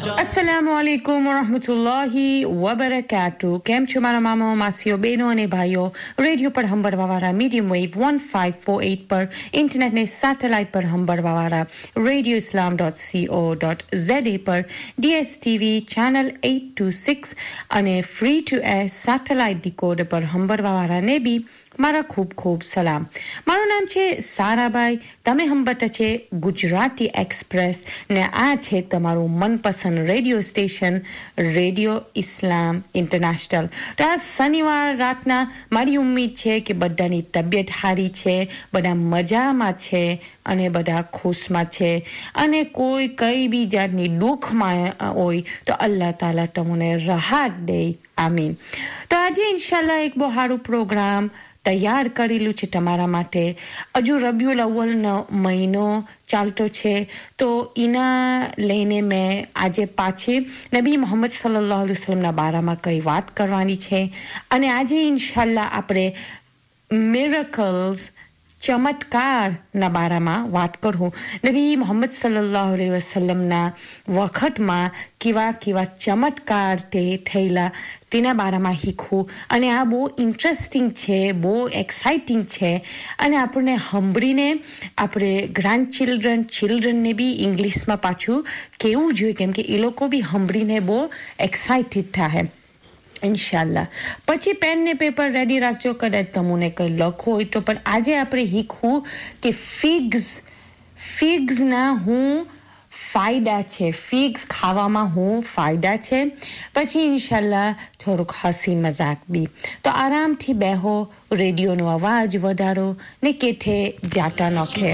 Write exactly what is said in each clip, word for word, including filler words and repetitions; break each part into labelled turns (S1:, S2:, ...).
S1: अस्सलामुअलैकुम वरहमतुल्लाहि वबरकातुहू। કેમ છો મારા મામા માસીઓ બહેનો અને ભાઈઓ? રેડિયો પર હંભળવાવાળા medium wave one five four eight પર, ઇન્ટરનેટને સેટેલાઇટ પર હંભળવાવાળા radio Islam dot co dot za પર, ડીએસટીવી ચેનલ eight twenty-six અને free to air satellite decoder પર હંભળવાવાળાને બી મારા ખૂબ ખૂબ સલામ. મારું નામ છે સારાભાઈ. તમે હંભળતા છે ગુજરાતી એક્સપ્રેસ ને આ છે તમારું મનપસંદ radio station radio Islam international. તો આ શનિવાર રાતના મારી ઉમ્મીદ છે કે બધાની તબિયત સારી છે, બધા મજામાં છે અને બધા ખુશમાં છે, અને કોઈ કઈ બી જાતની દુઃખમાં હોય તો અલ્લાહ તાલા તમને રાહત દે. આમીન. તો આજે ઇન્શાલ્લાહ એક બહુ સારું પ્રોગ્રામ તૈયાર કરેલું છે તમારા માટે. હજુ રબીઉલ અવ્વલનો મહિનો ચાલતો છે, તો એના લઈને મેં આજે પાછી નબી મોહમ્મદ સલ્લલ્લાહુ અલૈહિ વસલ્લમના બારામાં કઈ વાત કરવાની છે. અને આજે ઇન્શાલ્લાહ આપણે મિરેકલ્સ ચમત્કારના બારામાં વાત કરું. નબી મોહમ્મદ સલ્લલ્લાહુ અલૈહિ વસલ્લમના વખતમાં કેવા કેવા ચમત્કાર તે થયેલા તેના બારામાં શીખવું. અને આ બહુ ઇન્ટરેસ્ટિંગ છે, બહુ એક્સાઇટિંગ છે, અને આપણને સાંભળીને આપણે ગ્રાન્ડ ચિલ્ડ્રન ચિલ્ડ્રનને બી ઇંગ્લિશમાં પાછું કહેવું જોઈએ, કેમ કે એ લોકો બી સાંભળીને બહુ એક્સાઇટેડ થાય ઇન્શાલ્લાહ. પછી પેન ને પેપર રેડી રાખજો, કદાચ તમને કંઈ લખવું હોય તો. પણ આજે આપણે શીખવું કે ફિગ્સ ફિગ્સના હું ફાયદા છે, ફિગ્સ ખાવામાં હું ફાયદા છે. પછી ઇન્શાલ્લાહ થોડુંક હસી મજાક બી. તો આરામથી બેહો, રેડિયોનો અવાજ વધારો ને કેઠે જાતા નખે.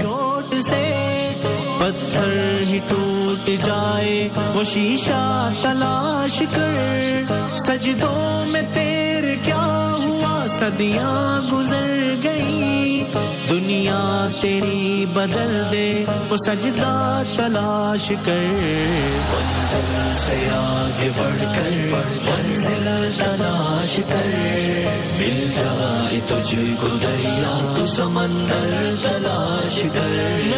S1: पत्थर ही टूट जाए वो शीशा तलाश कर, सजदों में तेरे क्या हुआ सदियां गुजर गई, दुनिया तेरी बदल दे वो सजदा तलाश कर, मंजिल से आगे बढ़कर मंजिल तलाश कर, मिल जाए तुझको दरिया तू समंदर तलाश कर.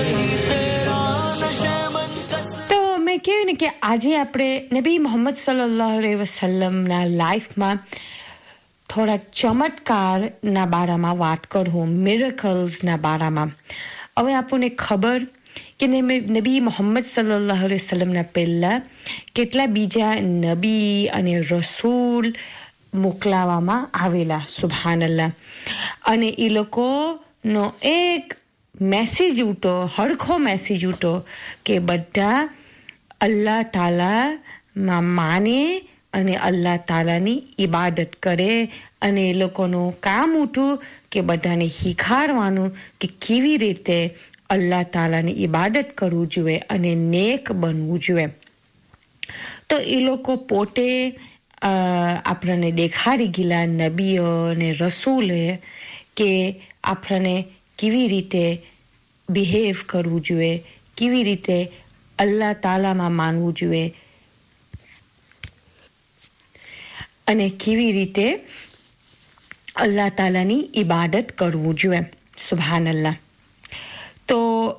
S1: કેવું ને કે આજે આપણે નબી મોહમ્મદ સલ્લલ્લાહુ અલૈહિ વસલ્લમના લાઈફમાં થોડા ચમત્કારના બારામાં વાત કરું, મિરેકલ્સના બારામાં. હવે આપણને ખબર કે નબી મોહમ્મદ સલ્લલ્લાહુ અલૈહિ વસલ્લમના પહેલા કેટલા બીજા નબી અને રસૂલ મોકલાવામાં આવેલા, સુબહાનલ્લાહ. અને એ લોકોનો એક મેસેજ ઉઠો, હરખો મેસેજ ઉઠો કે બધા અલ્લાહ તાલામાં માને અને અલ્લાહ તાલાની ઇબાદત કરે. અને એ લોકોનું કામ ઉઠું કે બધાને શીખવાડવાનું કે કેવી રીતે અલ્લાહ તાલાની ઇબાદત કરવું જોઈએ અને નેક બનવું જોઈએ. તો એ લોકો પોતે આપણને દેખાડી ગયેલા નબીઓ અને રસૂલે કે આપણને કેવી રીતે બિહેવ કરવું જોઈએ, કેવી રીતે અલ્લાહ તાલામાં માનવું જોઈએ અને કેવી રીતે અલ્લાહ તાલાની ઇબાદત કરવું જોઈએ. સુબહાનલ્લાહ. તો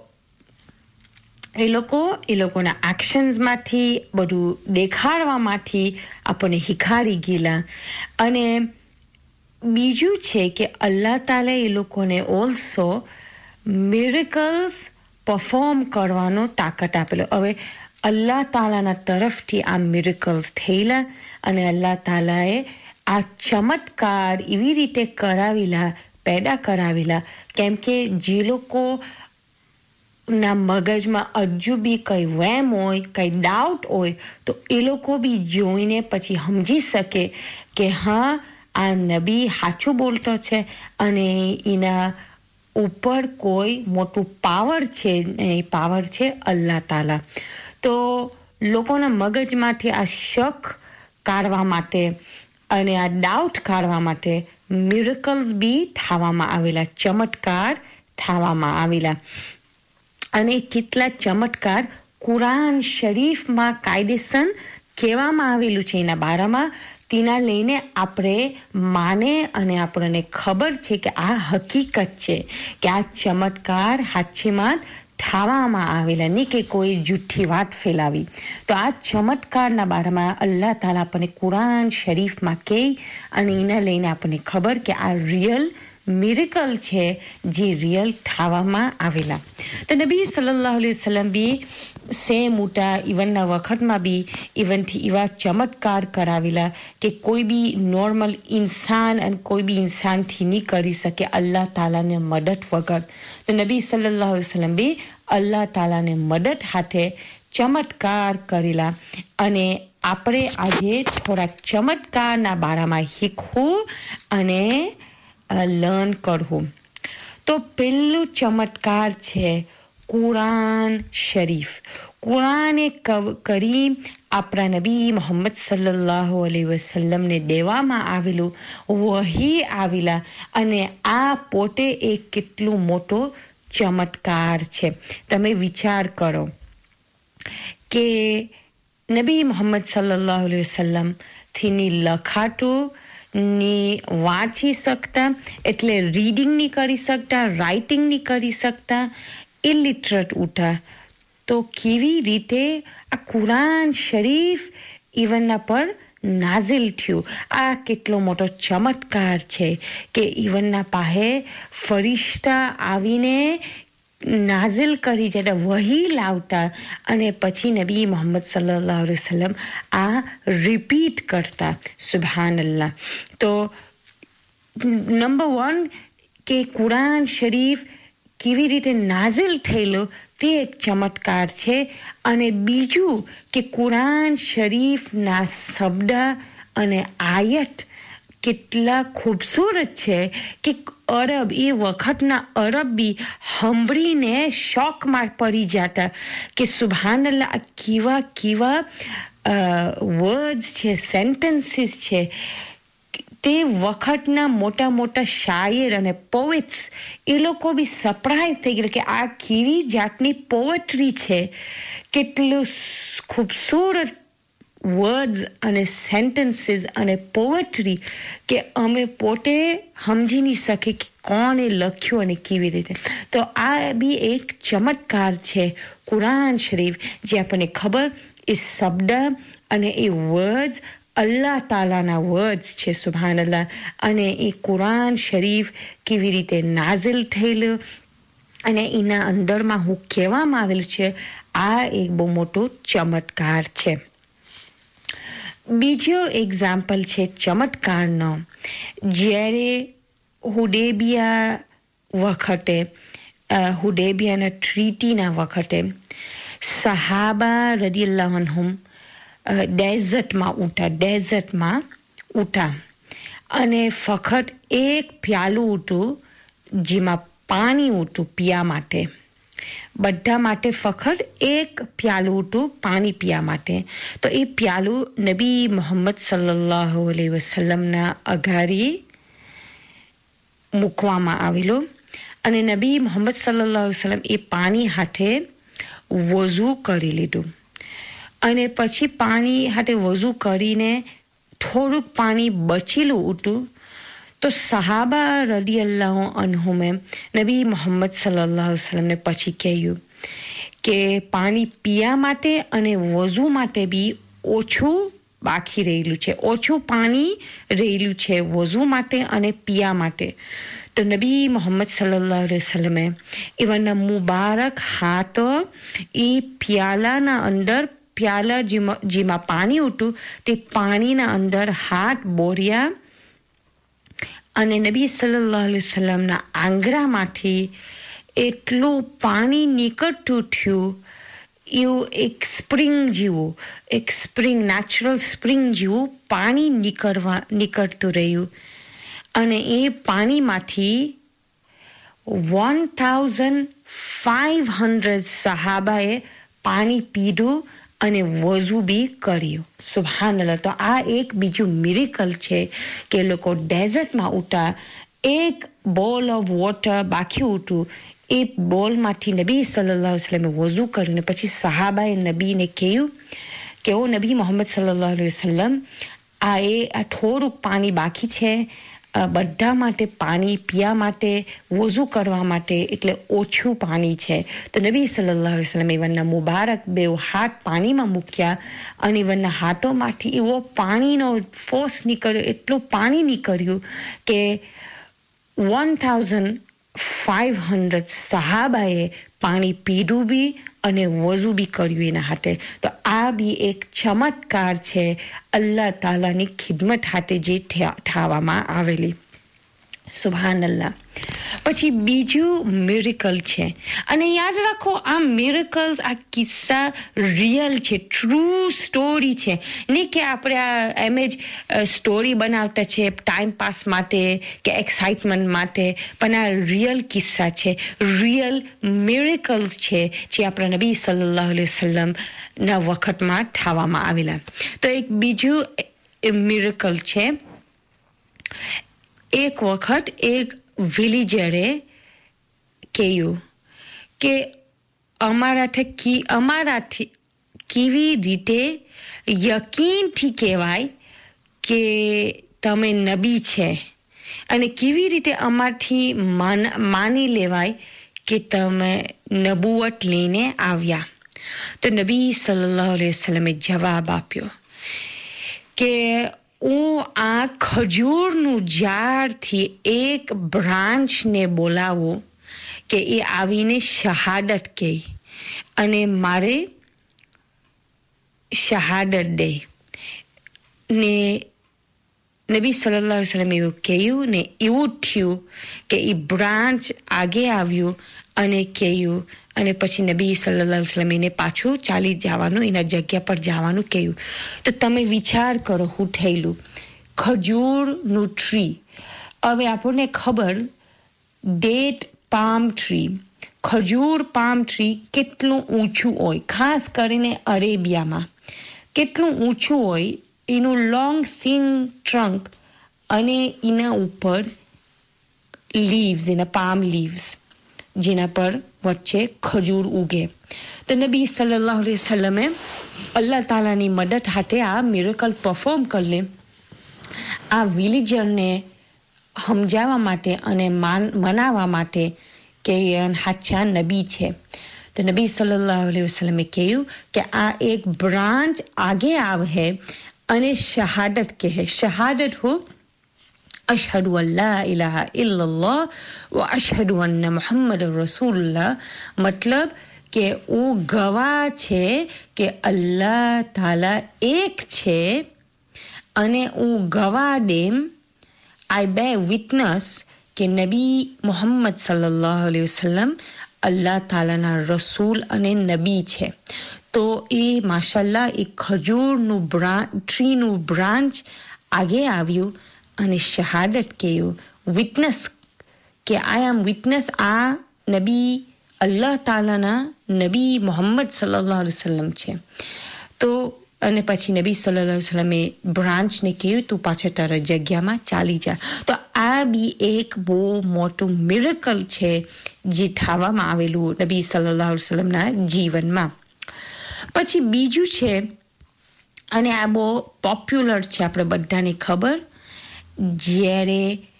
S1: એ લોકો એ લોકોના એક્શન્સમાંથી બધું દેખાડવામાંથી આપણને શીખવાડી ગયેલા. અને બીજું છે કે અલ્લાહ તાલા એ લોકોને ઓલ્સો મિરેકલ્સ પરફોર્મ કરવાનો તાકાત આપેલો. હવે અલ્લાહ તાલાના તરફથી આ મિરેકલ્સ થયેલા અને અલ્લાહ તાલાએ આ ચમત્કાર એવી રીતે કરાવેલા, પેદા કરાવેલા, કેમ કે જે લોકો ના મગજમાં હજુ બી કઈ વહેમ હોય, કઈ ડાઉટ હોય, તો એ લોકો બી જોઈને પછી સમજી શકે કે હા આ નબી સાચું બોલતો છે અને એના ઉપર કોઈ મોટું પાવર છે, એ પાવર છે અલ્લાહ તાલા. તો લોકોના મગજમાંથી આ શક કાઢવા માટે અને આ ડાઉટ કાઢવા માટે મિરેકલ્સ બી થવામાં આવેલા, ચમત્કાર થવામાં આવેલા. અને કેટલા ચમત્કાર કુરાન શરીફમાં કાયદેસર કહેવામાં આવેલું છે એના બારામાં, તેના લઈને આપણે માને અને આપણને ખબર છે કે આ હકીકત છે કે આ ચમત્કાર હાચીમાં ઠાવામાં આવેલા નહીં કે કોઈ જૂઠી વાત ફેલાવી. તો આ ચમત્કારના બારામાં અલ્લાહ તાલા આપણને કુરાન શરીફમાં કહે અને એના લઈને આપણને ખબર કે આ રિયલ મિરેકલ છે જે રિયલ ઠાવામાં આવેલા. તો નબી સલ્લલ્લાહુ અલૈહિ વસલ્લમ બી સેમ ઉટા ઇવનના વખતમાં બી ઇવનથી એવા ચમત્કાર કરાવેલા કે કોઈ બી નોર્મલ ઇન્સાન અને કોઈ બી ઇન્સાનથી નહીં કરી શકે અલ્લાહ તાલાને મદદ વગર. તો નબી સલ્લલ્લાહુ અલૈહિ વસલ્લમ બી અલ્લાહ તાલાને મદદ હાથે ચમત્કાર કરેલા. અને આપણે આજે થોડા ચમત્કારના બારામાં શીખવું અને લર્ન કરવું. તો પહેલું ચમત્કાર છે કુરાન શરીફ. કુરાને કરીમ આપણા નબી મોહમ્મદ સલ્લલ્લાહુ અલૈહિ વસલ્લમને દેવામાં આવેલું વહી આવેલા અને આ પોતે એક કેટલું મોટો ચમત્કાર છે. તમે વિચાર કરો કે નબી મોહમ્મદ સલ્લલ્લાહુ અલૈહિ વસલ્લમ થી લખાતું ની વાંચી શકતા, એટલે રીડિંગ ની કરી શકતા, રાઇટિંગ ની કરી શકતા, ઇલિટરેટ ઉઠા. તો કેવી રીતે આ કુરાન શરીફ ઇવનના પર નાઝિલ થયું? આ કેટલો મોટો ચમત્કાર છે કે ઇવનના પાસે ફરિશ્તા આવીને નાઝિલ કરી જતા, વહી લાવતા અને પછી નબી મોહમ્મદ સલ્લલ્લાહુ અલૈહિ વસલ્લમ આ રિપીટ કરતા. સુબહાનલ્લાહ. તો નંબર વન કે કુરાન શરીફ કેવી રીતે નાઝિલ થયેલું તે એક ચમત્કાર છે. અને બીજું કે કુરાન શરીફના શબ્દ અને આયત કેટલા ખૂબસૂરત છે કે અરબ એ વખતના અરબ બી સાંભળીને શોકમાં પડી જતા કે સુબહાનલ્લાહ, આ કેવા કેવા વર્ડ્સ છે, સેન્ટેન્સીસ છે. તે વખતના મોટા મોટા શાયર અને પોએટ્સ એ લોકો બી સરપ્રાઈઝ થઈ ગયા કે આ કેવી જાતની પોએટ્રી છે, કેટલું ખૂબસૂરત વર્ડ્સ અને સેન્ટેન્સીસ અને પોએટ્રી કે અમે પોતે સમજી નહીં શકીએ કે કોણે લખ્યું અને કેવી રીતે. તો આ બી એક ચમત્કાર છે કુરાન શરીફ, જે આપણને ખબર એ શબ્દ અને એ વર્ડ્સ અલ્લાહ તાલાના વર્ડ્સ છે. સુબહાનલ્લાહ. અને એ કુરાન શરીફ કેવી રીતે નાઝિલ થયેલું અને એના અંદરમાં હું કહેવામાં આવેલું છે, આ એક બહુ મોટો ચમત્કાર છે. બીજો એક્ઝામ્પલ છે ચમત્કારનો. જ્યારે હુડેબિયા વખતે હુડેબિયાના ટ્રીટીના વખતે સહાબા રદિયલ્લાહુ અન્હુમ ડેઝર્ટમાં ઉઠા ડેઝર્ટમાં ઉઠા અને ફક્ત એક પ્યાલું ઉઠું જેમાં પાણી ઉઠું પીવા માટે. બધા માટે ફક્ત એક પ્યાલું ઉઠું પાણી પીવા માટે. તો એ પ્યાલું નબી મોહમ્મદ સલ્લલ્લાહુ અલૈહિ વસલ્લમના અઘારી મૂકવામાં આવેલું અને નબી મોહમ્મદ સલ્લલ્લાહુ અલૈહિ વસલ્લમ એ પાણી હાથે વઝુ કરી લીધું. અને પછી પાણી હાથે વઝુ કરીને થોડુંક પાણી બચેલું ઉઠું. તો સહાબા રદિયલ્લાહુ અન્હુમે નબી મોહમ્મદ સલ્લલ્લાહુ અલૈહિ વસલ્લમને પછી કહ્યું કે પાણી પીવા માટે અને વઝુ માટે બી ઓછું બાકી રહેલું છે, ઓછું પાણી રહેલું છે વઝુ માટે અને પીવા માટે. તો નબી મોહમ્મદ સલ્લલ્લાહુ અલૈહિ વસલ્લમે એવાના મુબારક હાથ એ પ્યાલાના અંદર પ્યાલા જેમાં પાણી ઉઠું તે પાણીના અંદર હાથ બોર્યા અને નબી સલ્લલ્લાહુ અલૈહિ વસલ્લમના આંગળામાંથી એટલું પાણી નીકળતું થયું, એવું એક સ્પ્રિંગ જેવું, એક સ્પ્રિંગ નેચરલ સ્પ્રિંગ જેવું પાણી નીકળવા નીકળતું રહ્યું. અને એ પાણીમાંથી વન થાઉઝન્ડ ફાઈવ હંડ્રેડ સહાબાએ પાણી પીધું અને વઝુ બી કર્યું. સુબહાનલ્લાહ. તો આ એક બીજું મિરેકલ છે કે લોકો ડેઝર્ટમાં ઉઠા, એક બોલ ઓફ વોટર બાકી ઉઠું, એ બોલમાંથી નબી સલ્લલ્લાહુ અલૈહિ વસલ્લમે વઝુ કરીને પછી સહાબાએ નબીને કહ્યું કે ઓ નબી મોહમ્મદ સલ્લલ્લાહુ અલૈહિ વસલ્લમ, આ એ આ થોડુંક પાણી બાકી છે, બધા માટે પાણી પીવા માટે, વઝુ કરવા માટે, એટલે ઓછું પાણી છે. તો નબી સલ્લલ્લાહુ અલૈહિ વસલ્લમ એવરના મુબારક બે હાથ પાણીમાં મૂક્યા અને એવરના હાથોમાંથી એવો પાણીનો ફોર્સ નીકળ્યો, એટલું પાણી નીકળ્યું કે વન થાઉઝન્ડ ફાઈવ હંડ્રેડ સહાબાએ પાણી પીધું બી અને વઝુ બી કર્યું એના હાથે. તો આ બી એક ચમત્કાર છે અલ્લાહ તાલાની ખિદમત હાથે જે થવામાં આવેલી. સુભાનલ્લાહ. પછી બીજું મિરેકલ છે, અને યાદ રાખો આ મિરેકલ્સ, આ કિસ્સા રિયલ છે, ટ્રુ સ્ટોરી છે, નહીં કે આપણે આ એમ જ સ્ટોરી બનાવતા છે ટાઈમ પાસ માટે કે એક્સાઇટમેન્ટ માટે, પણ આ રિયલ કિસ્સા છે, રિયલ મિરેકલ્સ છે જે આપણા નબી સલ્લલ્લાહુ અલૈહિ વસલ્લમ ના વખતમાં થવામાં આવેલા. તો એક બીજું મિરેકલ છે. એક વખત એક વિલીજરે કહ્યું કે અમારાથી અમારાથી કેવી રીતે યકીનથી કહેવાય કે તમે નબી છે, અને કેવી રીતે અમારથી માની લેવાય કે તમે નબુવત લઈને આવ્યા. તો નબી સલ્લલ્લાહુ અલૈહિ વસલ્લમે જવાબ આપ્યો કે હું આ ખજૂરનું ઝાડથી એક બ્રાન્ચને બોલાવું કે એ આવીને શહાદત કહે અને મારે શહાદત દે. ને નબી સલ્લલ્લાહુ અલૈહિ વસલ્લમ એવું કહ્યું ને એવું થયું કે એ બ્રાન્ચ આગે આવ્યું અને કહ્યું, અને પછી નબી સલ્લલ્લાહુ અલૈહિ વસલ્લમ એને પાછું ચાલી જવાનું, એના જગ્યા પર જવાનું કહ્યું. તો તમે વિચાર કરો શું થયેલું. ખજૂરનું ટ્રી, હવે આપણને ખબર ડેટ પામ ટ્રી, ખજૂર પામ ટ્રી કેટલું ઊંચું હોય, ખાસ કરીને અરેબિયામાં કેટલું ઊંચું હોય, એનું લોંગ થિન ટ્રંક અને એના ઉપર લીવ્સ, એના પામ લીવ્સ જેના પર વચ્ચે ખજૂર ઉગે. તો નબી સલ્લલ્લાહુ અલૈહિ વસલ્લમે અલ્લાહ તાલાની મદદ હાથે આ મિરેકલ પરફોર્મ કરલે, આ વિલીજરને સમજાવવા માટે અને મનાવવા માટે કે હાચા નબી છે. તો નબી સલ્લલ્લાહુ અલૈહિ વસલ્લમે કહ્યું કે આ એક બ્રાન્ચ આગે આવે અને શહાદત કહે. શહાદત હો અશહદુ અલ્લા ઇલાહા ઇલ્લલ્લાહ વ અશહદુ અન્ન મુહમ્મદ રસૂલુલ્લાહ, મતલબ કે હું ગવાહ છે કે અલ્લાહ તાલા એક છે, અને હું ગવાહ દેમ, આઈ બે વિટનેસ કે નબી મુહમ્મદ સલ્લલ્લાહુ અલૈહિ વસલ્લમ અલ્લાહ તાલાના રસૂલ અને નબી છે. તો એ માશાલ્લાહ એ ખજૂરનું ટ્રીનું બ્રાન્ચ આગે આવ્યું અને શહાદત કહ્યું, વિટનેસ કે આઈ એમ વિટનેસ, આ નબી અલ્લાહ તાલાના નબી મોહમ્મદ સલ્લલ્લાહુ અલૈહિ વસલ્લમ છે. તો અને પછી નબી સલ્લલ્લાહુ અલૈહિ વસલ્લમે બ્રાન્ચને કહ્યું તું પાછળ તારા જગ્યામાં ચાલી જા. તો આ બી એક બહુ મોટું મિરેકલ છે જે થવામાં આવેલું નબી સલ્લલ્લાહુ અલૈહિ વસલ્લમના જીવનમાં. પછી બીજું છે, અને આ બહુ પોપ્યુલર છે, આપણે બધાને ખબર, જ્યારે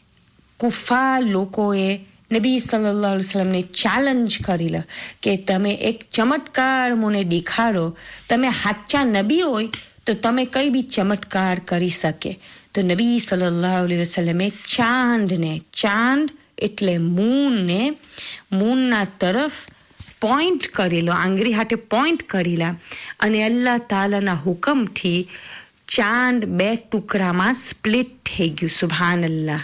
S1: કુફાર લોકોએ નબી સલ્લલ્લાહુ અલૈહિ વસલ્લમને ચેલેન્જ કરેલા કે તમે એક ચમત્કાર મને દેખાડો, તમે સાચા નબી હોય તો તમે કઈ બી ચમત્કાર કરી શકે. તો નબી સલ્લલ્લાહુ અલૈહિ વસલ્લમે ચાંદને, ચાંદ એટલે મૂનને, મૂનના તરફ પોઈન્ટ કરેલો, આંગળી હાથે પોઈન્ટ કરેલા, અને અલ્લાહ તાલાના હુકમથી ચાંદ બે ટુકડામાં સ્પ્લિટ થઈ ગયું. સુભાનલ્લાહ.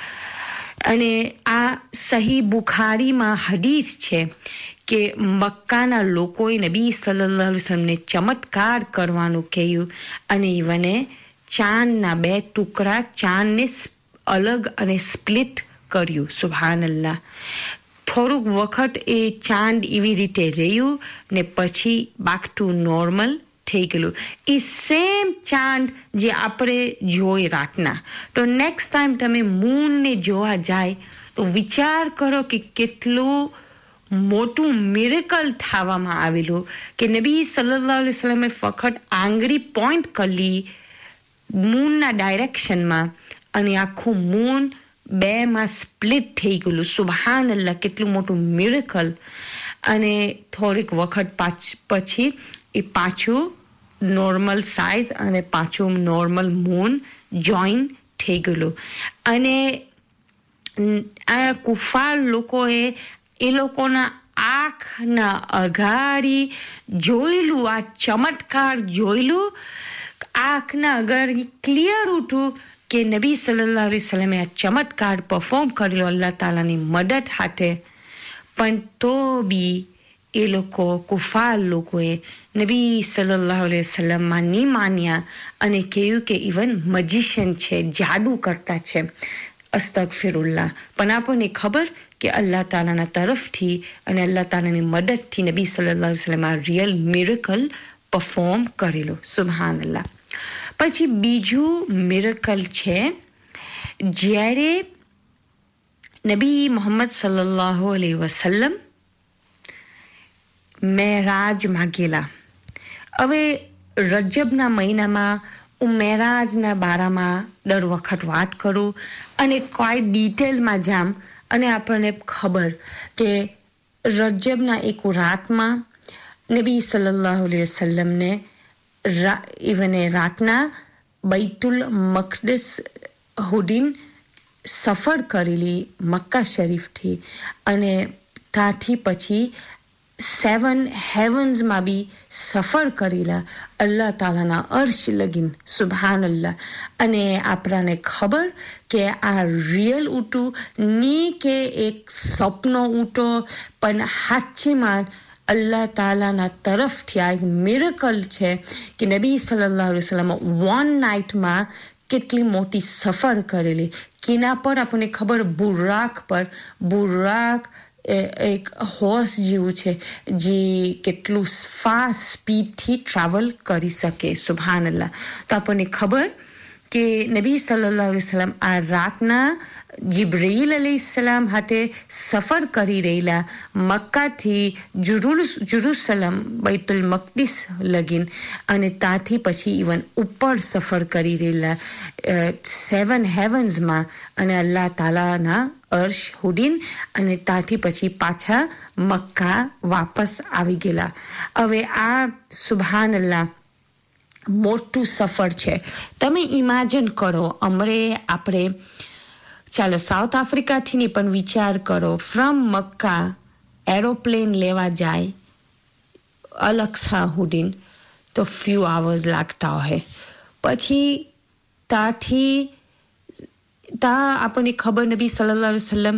S1: અને આ સહી બુખારીમાં હદીસ છે કે મક્કાના લોકોએ નબી સલ્લલ્લાહુ અલૈહિ વસલ્લમને ચમત્કાર કરવાનું કહ્યું, અને ઈવને ચાંદના બે ટુકડા, ચાંદને અલગ અને સ્પ્લિટ કર્યું. સુભાનલ્લાહ. થોડુંક વખત એ ચાંદ એવી રીતે રહ્યું ને પછી બાક ટુ નોર્મલ થઈ ગયેલું. એ સેમ ચાંદ જે આપણે જોઈ રાતના. તો નેક્સ્ટ ટાઈમ તમે મૂનને જોવા જાય તો વિચાર કરો કે કેટલું મોટું મિરેકલ થવામાં આવેલું કે નબી સલ્લલ્લાહુ અલૈહિ વસલ્લમે ફક્ત આંગળી પોઈન્ટ કરી મૂનના ડાયરેક્શનમાં અને આખું મૂન બેમાં સ્પ્લિટ થઈ ગયેલું. સુબહાનલ્લાહ, કેટલું મોટું મિરેકલ. અને થોડીક વખત પછી એ પાછું નોર્મલ સાઇઝ અને પાછું નોર્મલ મૂન જોઈન થઈ ગયેલું. અને આ કુફાર લોકોએ એ લોકોના આંખના અગાડી જોયેલું, આ ચમત્કાર જોયેલું. આંખના અગાડી ક્લિયર ઉઠું કે નબી સલ્લલ્લાહુ અલૈહિ વસલ્લમે આ ચમત્કાર પરફોર્મ કર્યો અલ્લાહ તાલાની મદદ હાથે. પણ તો બી એ લોકો કુફાર લોકોએ નબી સલ્લલ્લાહુ અલૈહિ વસલ્લમમાં નહીં માન્યા અને કહ્યું કે ઇવન મજીશિયન છે, જાદુ કરતા છે. અસ્તગફિરુલ્લાહ. પણ આપણને ખબર કે અલ્લાહ તાલાના તરફથી અને અલ્લાહ તાલાની મદદથી નબી સલ્લલ્લાહુ અલૈહિ વસલ્લમ આ રિયલ મિરેકલ પરફોર્મ કરેલો. સુબહાનલ્લાહ. પછી બીજું મિરેકલ છે જ્યારે નબી મોહમ્મદ સલ્લલ્લાહુ અલૈહિ વસલ્લમ મેરાજમાં ગયેલા. હવે રજબના મહિનામાં હું મેરાજના બારામાં દર વખત વાત કરું અને કોઈ ડિટેલમાં જામ. અને આપણને ખબર કે રજબના એક રાતમાં નબી સલ્લલ્લાહુ અલૈહિ વસલ્લમને ઇવને રાતના બૈતુલ મકદસ હુડીન સફર કરેલી મક્કા શરીફથી. અને ત્યાંથી પછી સેવન હેવન્સમાં બી સફર કરેલા અલ્લાહ તાલાના અર્શ લગીન. સુબહાનલ્લાહ. અને આપણાને ખબર કે આ રિયલ ઉઠું ની કે એક સપનો ઉઠો, પણ સાચીમાં અલ્લાહ તાલાના તરફથી આ એક મિરેકલ છે કે નબી સલ્લલ્લાહુ અલૈહિ વસલ્લમ વન નાઇટમાં કેટલી મોટી સફર કરેલી. કેના પર આપણને ખબર? બુરાક પર. બુરાક એક હોર્સ જેવું છે જે કેટલું ફાસ્ટ સ્પીડથી ટ્રાવેલ કરી શકે. સુબહાનલ્લાહ. તો આપણને ખબર કે નબી સલ્લલ્લાહુ અલૈહિ વસલ્લમ આ રાતના જિબ્રીલ અલૈહિસ્સલામ હાથે સફર કરી રહેલા મક્કાથી જેરુસલમ બૈતુલ મકદિસ લગીન. અને ત્યાંથી પછી ઇવન ઉપર સફર કરી રહેલા સેવન હેવન્સમાં અને અલ્લાહ તાલાના અર્શ હુડીન. અને ત્યાંથી પછી પાછા મક્કા વાપસ આવી ગયેલા. હવે આ સુબહાનલ્લાહ મોટું સફર છે. તમે ઇમેજિન કરો, અમરે આપણે ચાલો સાઉથ આફ્રિકાથી નહીં પણ વિચાર કરો, ફ્રોમ મક્કા એરોપ્લેન લેવા જાય અલક્સા હુડીન તો ફ્યુ આવર્સ લાગતા હોય. પછી ત્યાંથી ત્યાં આપણને ખબર નબી સલ્લલ્લાહુ અલૈહિ વસલ્લમ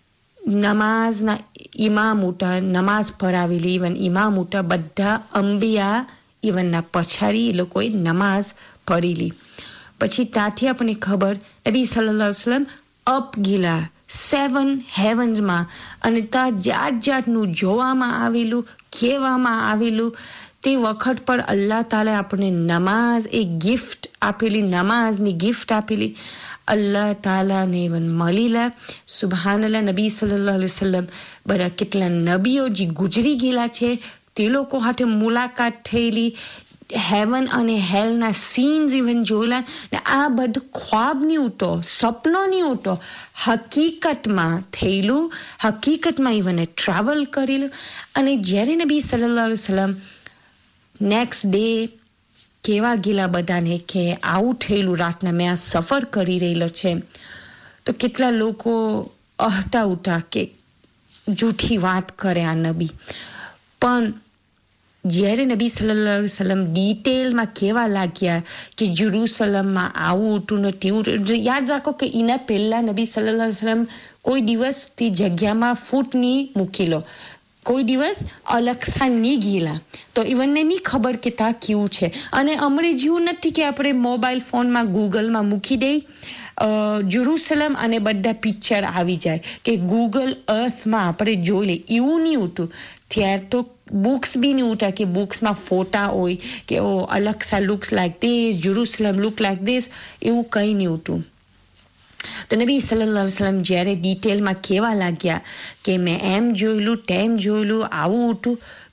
S1: નમાઝના ઇમામ ઉઠા, નમાઝ પઢાવેલી. ઇવન ઇમામ ઉઠા બધા અંબિયા ઇવનના પછાડી એ લોકોએ નમાઝ પઢેલી. પછી ત્યાંથી આપણને ખબર નબી સલ્લલ્લાહુ અલૈહિ વસલ્લમ અપ ગયેલા સેવન હેવન્સમાં. અને ત્યાં જાત જાતનું જોવામાં આવેલું, કહેવામાં આવેલું. તે વખત પર અલ્લાહ તાલા આપણને નમાઝ એક ગિફ્ટ આપેલી, નમાઝની ગિફ્ટ આપેલી. અલ્લાહ તાલાને મળેલા. સુબહાનલ્લાહ. નબી સલ્લલ્લાહુ અલૈહિ વસલ્લમ બધા કેટલા નબીઓ જે ગુજરી ગયેલા છે તે લોકો સાથે મુલાકાત થયેલી. હેવન અને હેલના સીન્સ ઇવન જોયેલા. ને આ બધું ખ્વાબ નહીં ઉઠો, સપનો નહીં ઉઠો, હકીકતમાં થયેલું. હકીકતમાં ઇવન ટ્રાવેલ કરેલું. અને જ્યારે નબી સલ્લલ્લાહુ અલૈહિ વસલ્લમ નેક્સ્ટ ડે કેવા ગયેલા બધાને કે આવું થયેલું રાતના મેં આ સફર કરી રહેલો છે. તો કેટલા લોકો અહતા ઉઠા કે જૂઠી વાત કરે આ નબી. પણ જ્યારે નબી સલ્લલ્લાહુ અલૈહિ વસલ્લમ ડિટેલમાં કહેવા લાગ્યા કે જેરુસલમમાં આવું ઉઠું ને તેવું, યાદ રાખો કે એના પહેલા નબી સલ્લલ્લાહુ અલૈહિ વસલ્લમ કોઈ દિવસ તે જગ્યામાં ફૂટ નહીં મૂકેલો, કોઈ દિવસ અલક્સા નહીં ગયેલા. તો ઇવનને નહીં ખબર કે ત્યાં કેવું છે. અને અમરે જેવું નથી કે આપણે મોબાઈલ ફોનમાં ગૂગલમાં મૂકી દઈ જેરુસલમ અને બધા પિક્ચર આવી જાય કે ગૂગલ અર્થમાં આપણે જોઈ લે. એવું નહીં ઉઠું. ત્યારે તો બુક્સ બી નહીં ઉઠા કે બુક્સમાં ફોટા હોય કે ઓ Al Aqsa looks like this, Jerusalem look like this. એવું કંઈ નહીં ઉઠું. તો નબી સલ્લલ્લાહુ અલૈહિ વસલ્લમ જ્યારે ડિટેલમાં કહેવા લાગ્યા કે મેં એમ જોયેલું, તેમ જોયેલું, આવું ઉઠું,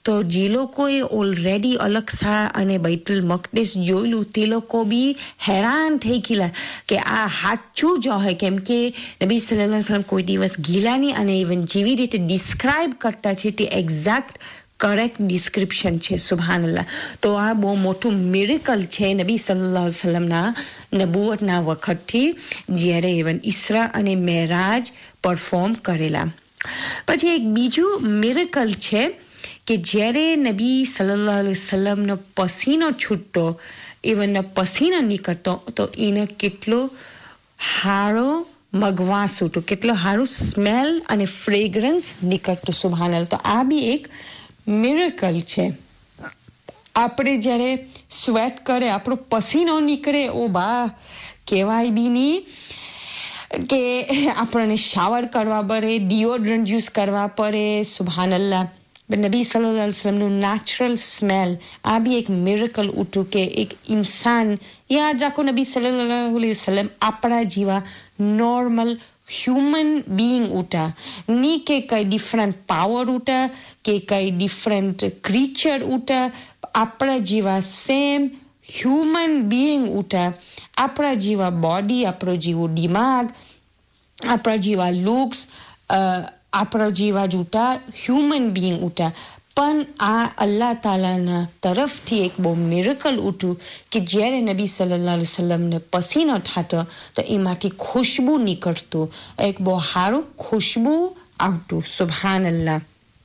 S1: તો જે લોકોએ ઓલરેડી અલક્સા અને બૈતુલ મકદેસ જોયેલું તે લોકો બી હેરાન થઈ ગયેલા કે આ સાચું જ હોય, કેમ કે નબી સલ્લલ્લાહુ અલૈહિ વસલ્લમ કોઈ દિવસ ગયેલા નહીં અને ઇવન જેવી રીતે ડિસ્ક્રાઇબ કરતા છે તે એક્ઝેક્ટ કરેક્ટ ડિસ્ક્રિપ્શન છે. સુબહાનલ્લાહ. તો આ બહુ મોટું મિરેકલ છે નબી સલ્લલ્લાહુ અલૈહિ વસલ્લમના નબુવતના વખતથી, જ્યારે ઇવન ઇસ્રા અને મેરાજ પરફોર્મ કરેલા. પછી એક બીજું મિરેકલ છે કે જ્યારે નબી સલ્લલ્લાહુ અલૈહિ વસલ્લમનો પસીનો છૂટતો, ઇવન પસીનો નીકળતો તો એને કેટલો સારો મગવાસ હતો, કેટલો સારું સ્મેલ અને ફ્રેગ્રન્સ નીકળતું. સુબહાનલ્લાહ. તો આ બી એક મિરેકલ છે. આપણે જ્યારે સ્વેટ કરે, આપણો પસીનો નીકળે, ઓ બા કહેવાય બી નહીં કે આપણને શાવર કરવા પડે, ડિઓડ્રન્ટ યુઝ કરવા પડે. સુબહાનલ્લાહ. નબી સલ્લલ્લાહુ અલૈહિ વસલ્લમનું નેચરલ સ્મેલ, આ બી એક મિરેકલ ઉઠું કે એક ઇન્સાન, યાદ રાખો નબી સલ્લલ્લાહુ અલૈહિ વસલ્લમ આપણા જેવા નોર્મલ હ્યુમન બીઈંગ ઉઠા, ની કે કઈ ડિફરન્ટ પાવર ઉઠા કે કઈ ડિફરન્ટ ક્રીચર ઉઠા, આપણા જેવા સેમ હ્યુમન બીઈંગ ઉઠા, આપણા જેવા બોડી, આપણો જેવો દિમાગ, આપણા જેવા લુક્સ, આપણા જેવા જ ઉઠા હ્યુમન બીઈંગ ઉઠા. પણ આ અલ્લાહ તાલાના તરફથી એક બહુ મિરેકલ ઉઠું કે જ્યારે નબી સલ્લલ્લાહુ અલૈહિ વસલ્લમને પસીનો થતો તો એમાંથી ખુશ્બુ નીકળતું, એક બહુ સારું ખુશ્બુ આવતું. સુબહાનલ્લાહ.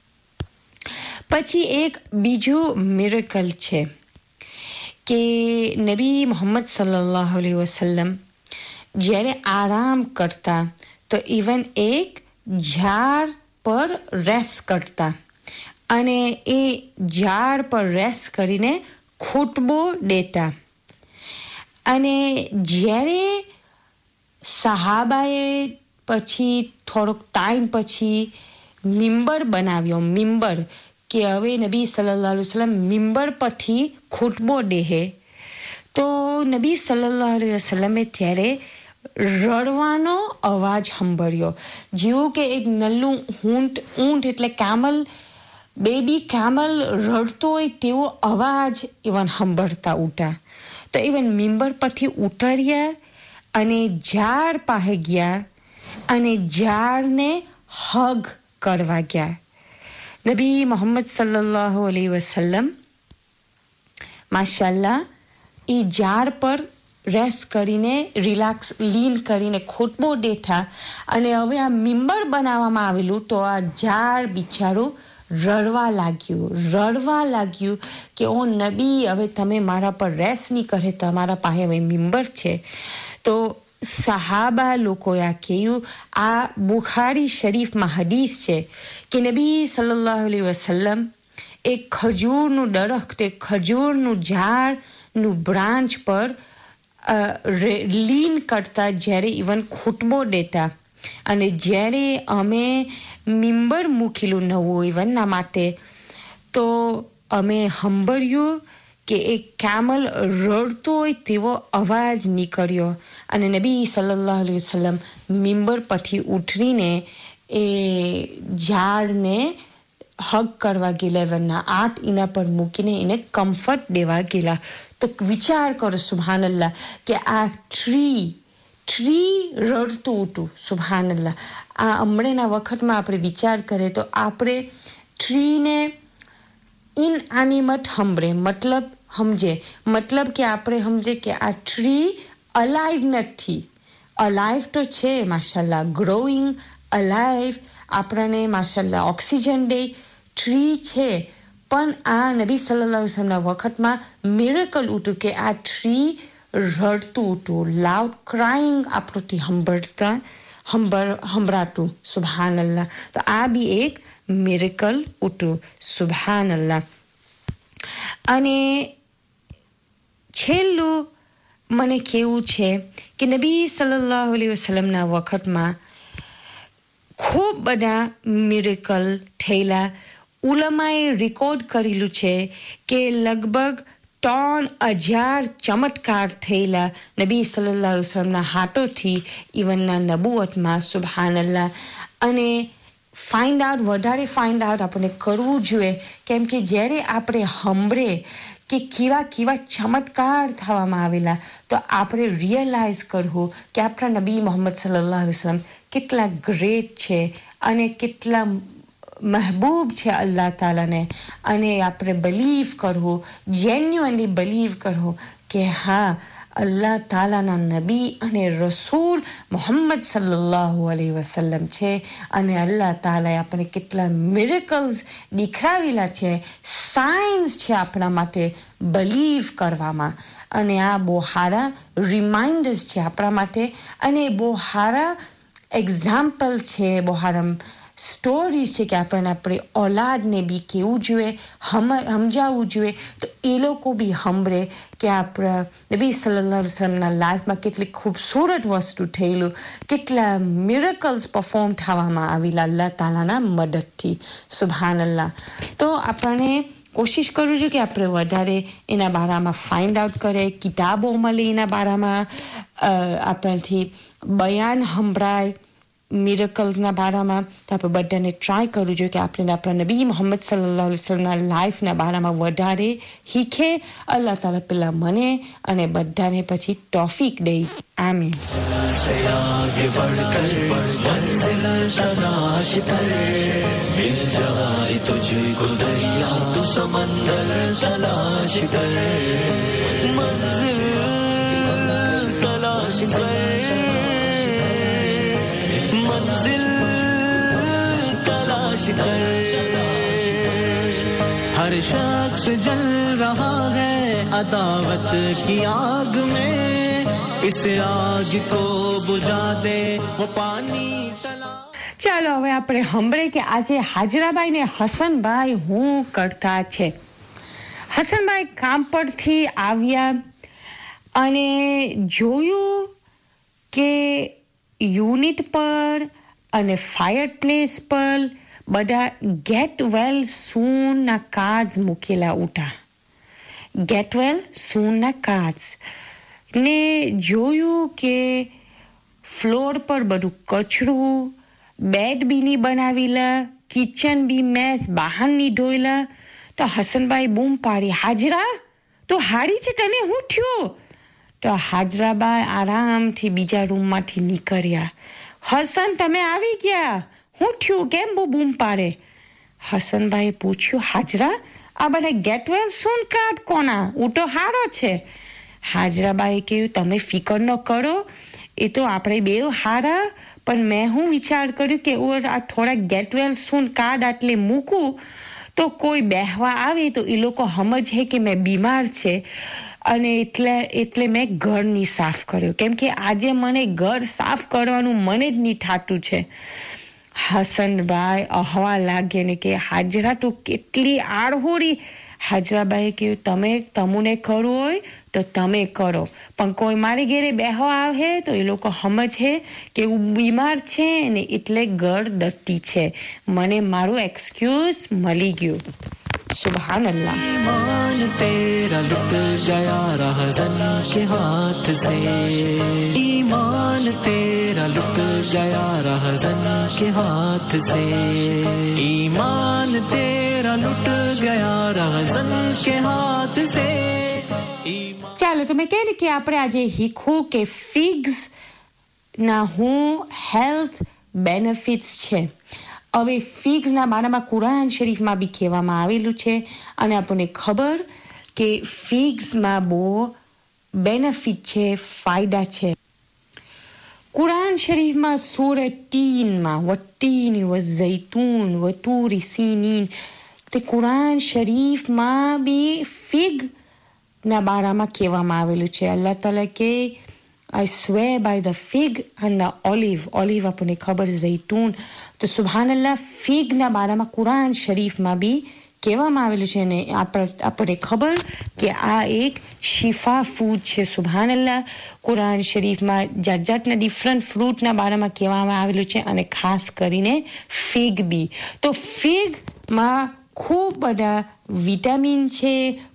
S1: પછી એક બીજું મિરેકલ છે કે નબી મોહમ્મદ સલ્લલ્લાહુ અલૈહિ વસલ્લમ જ્યારે આરામ કરતા તો ઇવન એક ઝાડ પર રેસ્ટ કરતા અને એ ઝાડ પર રેસ્ટ કરીને ખુટબો દેતા. અને જ્યારે સહાબાએ પછી થોડોક ટાઈમ પછી મિંબર બનાવ્યો, મિંબર કે હવે નબી સલ્લલ્લાહુ અલૈહિ વસલ્લમ મિંબર પરથી ખુટબો દેહે, તો નબી સલ્લલ્લાહુ અલૈહિ વસલ્લમે ત્યારે રડવાનો અવાજ સાંભળ્યો, જેવું કે એક નલ્લું ઊંટ ઊંટ એટલે કેમલ, બેબી કેમલ રડતો હોય તેવો અવાજ ઇવન સાંભળતા ઉઠા. તો ઇવન મિંબર પરથી ઉતર્યા અને ઝાડ પાસે ગયા અને ઝાડને હગ કરવા ગયા. નબી મોહમ્મદ સલ્લલ્લાહુ અલૈહિ વસલ્લમ માશાલ્લાહ એ ઝાડ પર રેસ્ટ કરીને, રિલેક્સ, લીન કરીને ખુટબો દેતા અને હવે આ મિંબર બનાવવામાં આવેલું તો આ ઝાડ બિચારું રડવા લાગ્યું, રડવા લાગ્યું કે ઓ નબી, હવે તમે મારા પર રેસ્ટ નહીં કરે, તમારા પાસે હવે મિંબર છે. તો સહાબા લોકોએ આ કહ્યું, આ બુખારી શરીફમાં હદીસ છે કે નબી સલ્લલ્લાહુ અલૈહિ વસલ્લમ એક ખજૂરનું દરખ્ત, એક ખજૂરનું ઝાડનું બ્રાન્ચ પર લીન કરતા જ્યારે ઇવન ખુટબો દેતા. અને જ્યારે અમે મિંબર મૂકેલું નવું ઇવનના માટે, તો અમે સાંભળ્યું કે એક કેમલ રડતો હોય તેવો અવાજ નીકળ્યો અને નબી સલ્લલ્લાહુ અલૈહિ વસલ્લમ મિંબર પરથી ઉઠરીને એ ઝાડને હગ કરવા ગયેલા, એના હાથ એના પર મૂકીને એને કમ્ફર્ટ દેવા ગયેલા. તો વિચાર કરો સુબહાનલ્લાહ કે આ ટ્રી ટ્રી રડતું હતું. સુબહાનલ્લાહ. આ હમણાંના વખતમાં આપણે વિચાર કરીએ તો આપણે ટ્રીને ઇનએનિમેટ સમજે, મતલબ સમજે મતલબ કે આપણે સમજે કે આ ટ્રી અલાઇવ નથી. અલાઇવ તો છે માશાલ્લાહ, ગ્રોઈંગ અલાઇવ, આપણને માશાલ્લાહ ઓક્સિજન દે, ટ્રી છે. પણ આ નબી સલ્લલ્લાહુ અલૈહિ વસલ્લમના વખતમાં મિરેકલ ઉઠું કે આ ટ્રી રડતું હતું, લાઉડ ક્રાઇંગ આપણુંથી સાંભળતા સંભળાતું. સુબહાનલ્લાહ. તો આ બી એક મિરેકલ ઉઠું. સુબહાનલ્લાહ. અને છેલ્લું મને કેવું છે કે નબી સલ્લલ્લાહુ અલૈહિ વસલ્લમના વખતમાં ખૂબ બધા મિરેકલ થયેલા. ઉલમાએ રેકોર્ડ કરેલું છે કે લગભગ ત્રણ હજાર ચમત્કાર થયેલા નબી સલ્લલ્લાહુ અલૈહિ વસલ્લમના હાથોથી ઇવનના નબુવતમાં. સુબહાનલ્લાહ. અને ફાઇન્ડ આઉટ વધારે ફાઇન્ડ આઉટ આપણે કરવું જોઈએ, કેમ કે જ્યારે આપણે સાંભળે કે કેવા કેવા ચમત્કાર થવામાં આવેલા, તો આપણે રિયલાઇઝ કરવું કે આપણા નબી મોહમ્મદ સલ્લલ્લાહુ અલૈહિ વસલ્લમ કેટલા ગ્રેટ છે અને કેટલા મહેબૂબ છે અલ્લાહ તાલાને. અને આપણે બિલીવ કરવું, જેન્યુઅનલી બિલીવ કરવું કે હા, અલ્લાહ તાલાના નબી અને રસૂલ મોહમ્મદ સલ્લલ્લાહુ અલૈહિ વસલ્લમ છે. અને અલ્લાહ તાલાએ આપણે કેટલા મિરેકલ્સ દેખાડેલા છે, સાયન્સ છે આપણા માટે બિલીવ કરવામાં. અને આ બહુ સારા રિમાઇન્ડર્સ છે આપણા માટે, અને બહુ સારા એક્ઝામ્પલ છે, બહુ સારા સ્ટોરીઝ છે કે આપણને આપણી ઓલાદને બી કેવું જોઈએ, સમજાવવું જોઈએ, તો એ લોકો બી સાંભળે કે આપણા નબી સલ્લલ્લાહુ અલૈહિ વસલ્લમના લાઈફમાં કેટલી ખૂબસૂરત વસ્તુ થયેલું, કેટલા મિરેકલ્સ પરફોર્મ થવામાં આવેલા અલ્લાહ તાલાના મદદથી. સુબહાનલ્લાહ. તો આપણને કોશિશ કરવું જોઈએ કે આપણે વધારે એના બારામાં ફાઇન્ડ આઉટ કરે, કિતાબો મળે એના બારામાં, આપણથી બયાન સંભળાય મિરેકલ્સના બારામાં. તો આપણે બધાને ટ્રાય કરવું જોઈએ કે આપણે આપણા નબી મોહમ્મદ સલ્લલ્લાહુ અલૈહિ વસલ્લમના લાઈફના બારામાં વધારે શીખે. અલ્લાહ તાલા પેલા મને અને બધાને પછી તોફીક દે. આમીન.
S2: हर शख्स जल रहा है अदावत की आग में, इस आग को बुझा दे वो पानी तला.
S1: ચાલો હવે આપણે સાંભળે કે આજે હાજરાબાઈ ને હસનભાઈ હું કરતા છે. હસનભાઈ કામ પરથી આવ્યા અને જોયું કે યુનિટ પર અને ફાયર પ્લેસ પર બધા ગેટ વેલ સૂન ના કાર્ડ મૂકેલા ઉઠા. ગેટ વેલ સૂન ના કાર્ડ ને જોયું કે ફ્લોર પર બધું કચરું, બેડ બી નહીં બનાવેલા, કિચન બી મેસ બહાર નહીં ધોયેલા. તો હસનભાઈ બૂમ પાડી, હાજરા તો હારી છે, તને હું થયું? તો હાજરાબાઈ આરામથી બીજા રૂમમાંથી નીકળ્યા. હસન તમે આવી ગયા, હું થયું, કેમ બહુ બૂમ પાડે? હસનભાઈ પૂછ્યું, હાજરા આ બધા ગેટવેલ સૂન કાર્ડ કોના? હું તો હારો છે. હાજરાબાઈ કહ્યું, તમે ફિકર ન કરો, એ તો આપણે બે હારા, પણ મેં હું વિચાર કર્યું કે આ થોડા ગેટવેલ સૂન કાર્ડ આટલે મૂકું તો કોઈ બેહવા આવે તો એ લોકો સમજે કે મેં બીમાર છે, અને એટલે એટલે મેં ઘર નહીં સાફ કર્યો, કેમ કે આજે મને ઘર સાફ કરવાનું મને જ નહીં થતું છે. હસનભાઈ અહવા લાગે ને કે હાજરા તો કેટલી આળહોરી. હાજરાબાઈ કહ્યું, તમે તમને કરવું હોય તો તમે કરો, પણ કોઈ મારી ઘેરે બેહવા આવે તો એ લોકો સમજે કે હું બીમાર છે ને એટલે ઘર ડર્ટી છે. મને મારું એક્સક્યુઝ મળી ગયું. सुबहान अल्लाह.
S2: ईमान तेरा लुट गया रहज़न के हाथ से, ईमान तेरा लुट गया रहज़न के हाथ से, ईमान तेरा लुट गया रहज़न के हाथ से.
S1: ચાલો તમે કહે ને કે આપણે આજે શીખવું કે ફિગ્સ ના હું હેલ્થ બેનિફિટ્સ છે. હવે ફિગ્સના બારામાં કુરાન શરીફમાં બી કહેવામાં આવેલું છે, અને આપણને ખબર કે ફિગ્સમાં બહુ બેનિફિટ છે, ફાયદા છે. કુરાન શરીફમાં સૂરહ તીનમાં વત્તીન વઝૈતૂન વતૂરી સીનીન, તે કુરાન શરીફમાં બી ફિગ ના બારામાં કહેવામાં આવેલું છે. અલ્લાહ તાલા કે I swear by the fig and the olive. Olive આપણને ખબર, ઝૈતૂન. તો સુબહાનલ્લાહ, ફિગ ના બારામાં કુરાન શરીફમાં બી કહેવામાં આવેલું છે, અને આપણને ખબર કે આ એક શિફા ફૂડ છે. સુબહાનલ્લાહ, કુરાન શરીફમાં જાત જાતના ડિફરન્ટ ફ્રૂટના બારામાં કહેવામાં આવેલું છે, અને ખાસ કરીને ફિગ બી. તો ફિગમાં ખૂબ બધા વિટામિન છે,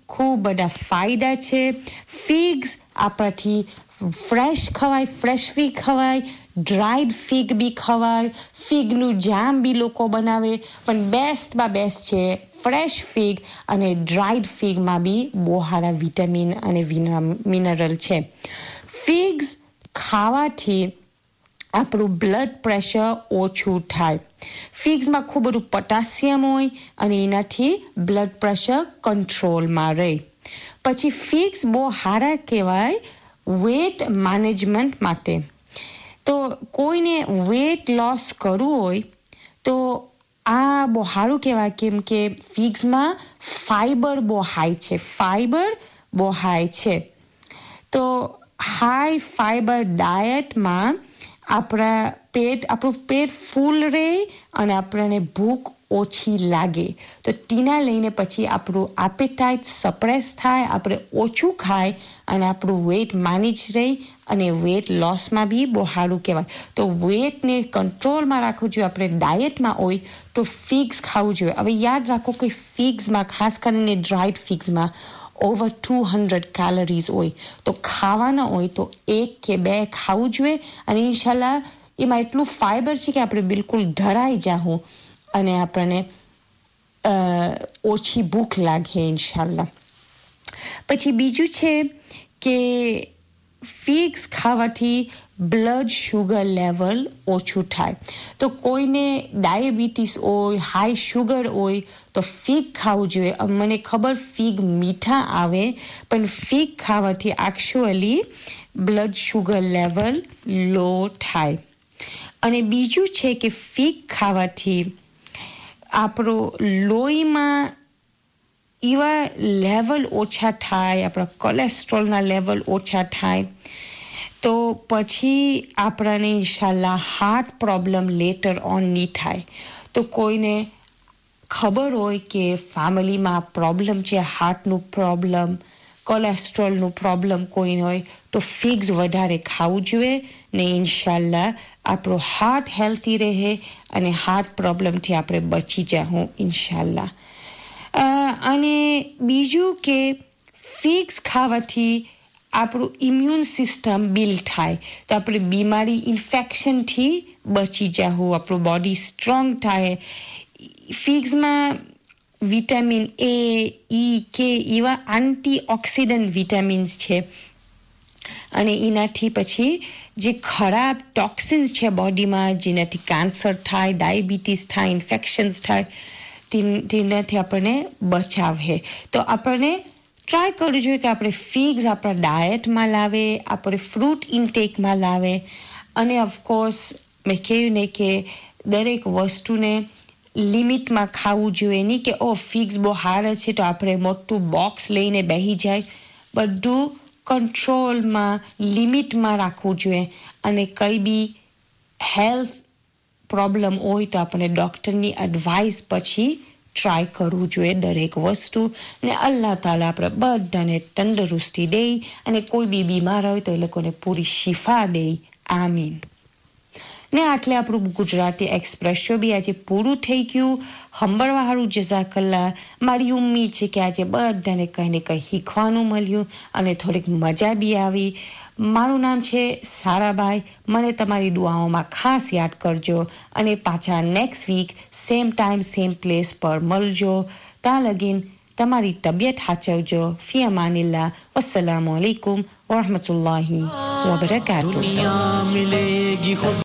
S1: ખૂબ બધા ફાયદા છે. ફિગ્સ આપણાથી ફ્રેશ ખવાય, ફ્રેશ ફિગ ખવાય, ડ્રાઈડ ફિગ બી ખવાય, ફિગનું જામ બી લોકો બનાવે, પણ બેસ્ટમાં બેસ્ટ છે ફ્રેશ ફિગ, અને ડ્રાઈડ ફિગમાં બી બહુ સારા વિટામિન અને મિનરલ છે. ફિગ્સ ખાવાથી આપણું બ્લડ પ્રેશર ઓછું થાય. ફિગ્સમાં ખૂબ બધું પોટેશિયમ હોય અને એનાથી બ્લડ પ્રેશર કંટ્રોલમાં રહે. પછી ફિગ્સ બહુ સારા કહેવાય વેટ મેનેજમેન્ટ માટે. તો કોઈને વેટ લોસ કરવું હોય તો આ બહુ સારું કહેવાય, કેમ કે ફિગ્સમાં ફાઈબર બહુ હાઈ છે. ફાઈબર બહુ હાઈ છે. તો હાઈ ફાઈબર ડાયટમાં આપણા પેટ આપણું પેટ ફૂલ રહે અને આપણને ભૂખ ઓછી લાગે. તો તેના લઈને પછી આપણું એપેટાઇટ સપ્રેસ થાય, આપણે ઓછું ખાય અને આપણું વેટ મેનેજ રહે અને વેટ લોસમાં બી બહુ સારું કહેવાય. તો વેટને કંટ્રોલમાં રાખવું જોઈએ આપણે ડાયટમાં હોય તો ફિગ્સ ખાવું જોઈએ. હવે યાદ રાખો કે ફિગ્સમાં, ખાસ કરીને ડ્રાઈડ ફિગ્સમાં ઓવર ટુ હંડ્રેડ કેલરીઝ હોય. તો ખાવાના હોય તો એક કે બે ખાવું જોઈએ અને ઇન્શાલ્લાહ એમાં એટલું ફાઈબર છે કે આપણે બિલકુલ ઢળાઈ જાઉં અને આપણને ઓછી ભૂખ લાગે ઇન્શાલ્લાહ. પછી બીજું છે કે ફિગ્સ ખાવાથી બ્લડ શુગર લેવલ ઓછું થાય. તો કોઈને ડાયાબિટીસ હોય, હાઈ શુગર હોય તો ફિગ ખાવું જોઈએ. મને ખબર ફિગ મીઠા આવે, પણ ફિગ ખાવાથી actually blood sugar level low થાય. અને બીજું છે કે ફિગ ખાવાથી આપણો લોહીમાં એવા લેવલ ઓછા થાય, આપણા કોલેસ્ટ્રોલના લેવલ ઓછા થાય. તો પછી આપણને ઇન્શાલ્લાહ હાર્ટ પ્રોબ્લેમ લેટર ઓન નહીં થાય. તો કોઈને ખબર હોય કે ફેમિલીમાં પ્રોબ્લેમ છે, હાર્ટનું પ્રોબ્લેમ, કોલેસ્ટ્રોલનું પ્રોબ્લેમ કોઈ હોય તો ફિગ્સ વધારે ખાવું જોઈએ ને ઇન્શાલ્લાહ આપણું હાર્ટ હેલ્ધી રહે અને હાર્ટ પ્રોબ્લેમથી આપણે બચી જાઉં ઇન્શાલ્લાહ. અને બીજું કે ફિગ્સ ખાવાથી આપણું ઇમ્યુન સિસ્ટમ બિલ્ડ થાય. તો આપણે બીમારી, ઇન્ફેક્શનથી બચી જાઉં, આપણું બોડી સ્ટ્રોંગ થાય. ફિગ્સમાં વિટામિન એ, ઈ, કે એવા એન્ટીઓક્સિડન્ટ વિટામિન્સ છે અને એનાથી પછી જે ખરાબ ટોક્સિન્સ છે બોડીમાં, જેનાથી કેન્સર થાય, ડાયાબિટીસ થાય, ઇન્ફેક્શન્સ થાય, તેનાથી આપણને બચાવે. તો આપણને ટ્રાય કરવું જોઈએ કે આપણે ફિગ્સ આપણા ડાયટમાં લાવે, આપણે ફ્રૂટ ઇન્ટેકમાં લાવે અને ઓફકોર્સ મેં કહ્યું ને કે દરેક વસ્તુને લિમિટમાં ખાવું જોઈએ. નહીં કે ઓ ફિગ્સ બહુ સારા છે તો આપણે મોટું બોક્સ લઈને બેસી જાય. બધું કંટ્રોલમાં, લિમિટમાં રાખવું જોઈએ અને કંઈ બી હેલ્થ પ્રોબ્લેમ હોય તો આપણે ડૉક્ટરની એડવાઇસ પછી ટ્રાય કરવું જોઈએ દરેક વસ્તુ. ને અલ્લાહ તાલા આપણે બધાને તંદુરસ્તી દે અને કોઈ બી બીમાર હોય તો એ લોકોને પૂરી શિફા દે. આમીન. ને આટલે આપણું ગુજરાતી એક્સપ્રેસ શો બી આજે પૂરું થઈ ગયું. સાંભળવા સારું જઝાકલ્લા. મારી ઉમ્મીદ છે કે આજે બધાને કંઈ ને કંઈ શીખવાનું મળ્યું અને થોડીક મજા બી આવી. મારું નામ છે સારાભાઈ. મને તમારી દુઆઓમાં ખાસ યાદ કરજો અને પાછા next week same time same place પર મળજો. ત્યાં લગીન તમારી તબિયત સાચવજો. ફી અમાનિલ્લાહ. વસ્સલામુ અલૈકુમ વરહમતુલ્લાહી વબરકાતુહ.